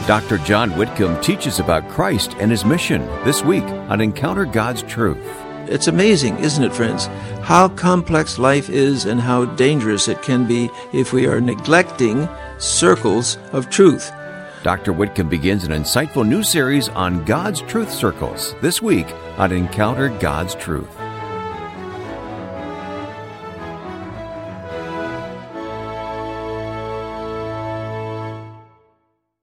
Dr. John Whitcomb teaches about Christ and his mission this week on Encounter God's Truth. It's amazing, isn't it, friends, how complex life is and how dangerous it can be if we are neglecting circles of truth. Dr. Whitcomb begins an insightful new series on God's Truth Circles this week on Encounter God's Truth.